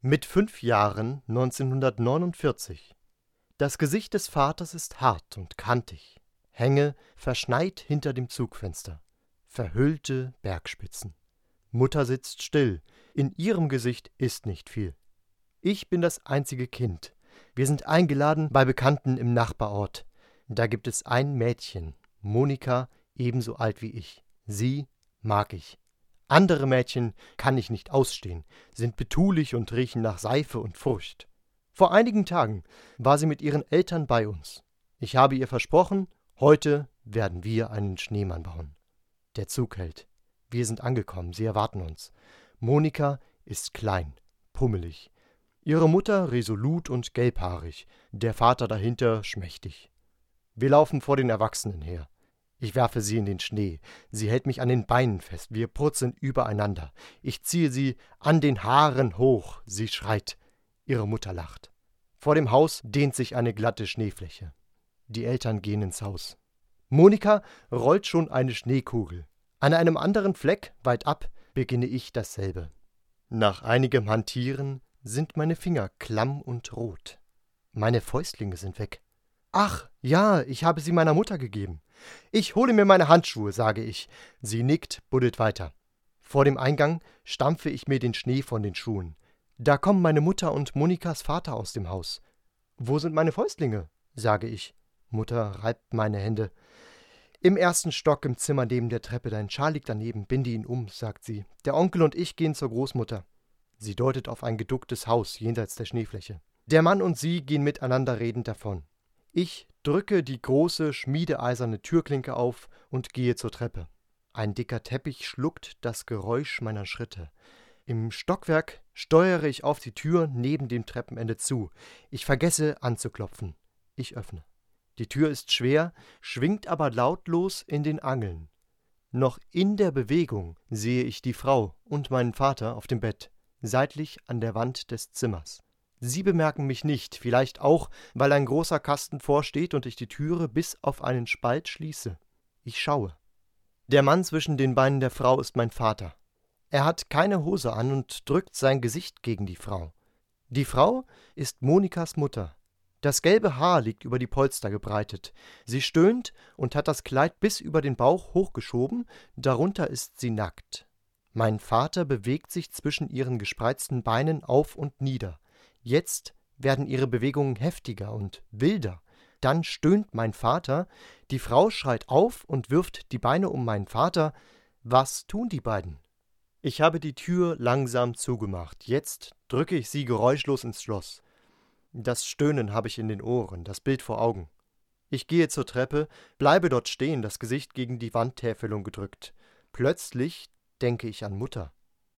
Mit 5 Jahren 1949. Das Gesicht des Vaters ist hart und kantig, Hänge verschneit hinter dem Zugfenster, verhüllte Bergspitzen. Mutter sitzt still, in ihrem Gesicht ist nicht viel. Ich bin das einzige Kind. Wir sind eingeladen bei Bekannten im Nachbarort. Da gibt es ein Mädchen, Monika, ebenso alt wie ich. Sie mag ich. Andere Mädchen kann ich nicht ausstehen, sind betulich und riechen nach Seife und Furcht. Vor einigen Tagen war sie mit ihren Eltern bei uns. Ich habe ihr versprochen, heute werden wir einen Schneemann bauen. Der Zug hält. Wir sind angekommen, sie erwarten uns. Monika ist klein, pummelig. Ihre Mutter resolut und gelbhaarig, der Vater dahinter schmächtig. Wir laufen vor den Erwachsenen her. Ich werfe sie in den Schnee. Sie hält mich an den Beinen fest. Wir purzeln übereinander. Ich ziehe sie an den Haaren hoch. Sie schreit. Ihre Mutter lacht. Vor dem Haus dehnt sich eine glatte Schneefläche. Die Eltern gehen ins Haus. Monika rollt schon eine Schneekugel. An einem anderen Fleck, weit ab, beginne ich dasselbe. Nach einigem Hantieren sind meine Finger klamm und rot. Meine Fäustlinge sind weg. »Ach, ja, ich habe sie meiner Mutter gegeben. Ich hole mir meine Handschuhe«, sage ich. Sie nickt, buddelt weiter. Vor dem Eingang stampfe ich mir den Schnee von den Schuhen. Da kommen meine Mutter und Monikas Vater aus dem Haus. »Wo sind meine Fäustlinge?«, sage ich. Mutter reibt meine Hände. »Im ersten Stock im Zimmer neben der Treppe, dein Schal liegt daneben, binde ihn um«, sagt sie. »Der Onkel und ich gehen zur Großmutter.« Sie deutet auf ein geducktes Haus jenseits der Schneefläche. Der Mann und sie gehen miteinander redend davon. Ich drücke die große, schmiedeeiserne Türklinke auf und gehe zur Treppe. Ein dicker Teppich schluckt das Geräusch meiner Schritte. Im Stockwerk steuere ich auf die Tür neben dem Treppenende zu. Ich vergesse anzuklopfen. Ich öffne. Die Tür ist schwer, schwingt aber lautlos in den Angeln. Noch in der Bewegung sehe ich die Frau und meinen Vater auf dem Bett, seitlich an der Wand des Zimmers. Sie bemerken mich nicht, vielleicht auch, weil ein großer Kasten vorsteht und ich die Türe bis auf einen Spalt schließe. Ich schaue. Der Mann zwischen den Beinen der Frau ist mein Vater. Er hat keine Hose an und drückt sein Gesicht gegen die Frau. Die Frau ist Monikas Mutter. Das gelbe Haar liegt über die Polster gebreitet. Sie stöhnt und hat das Kleid bis über den Bauch hochgeschoben, darunter ist sie nackt. Mein Vater bewegt sich zwischen ihren gespreizten Beinen auf und nieder. Jetzt werden ihre Bewegungen heftiger und wilder. Dann stöhnt mein Vater, die Frau schreit auf und wirft die Beine um meinen Vater. Was tun die beiden? Ich habe die Tür langsam zugemacht. Jetzt drücke ich sie geräuschlos ins Schloss. Das Stöhnen habe ich in den Ohren, das Bild vor Augen. Ich gehe zur Treppe, bleibe dort stehen, das Gesicht gegen die Wandtäfelung gedrückt. Plötzlich denke ich an Mutter.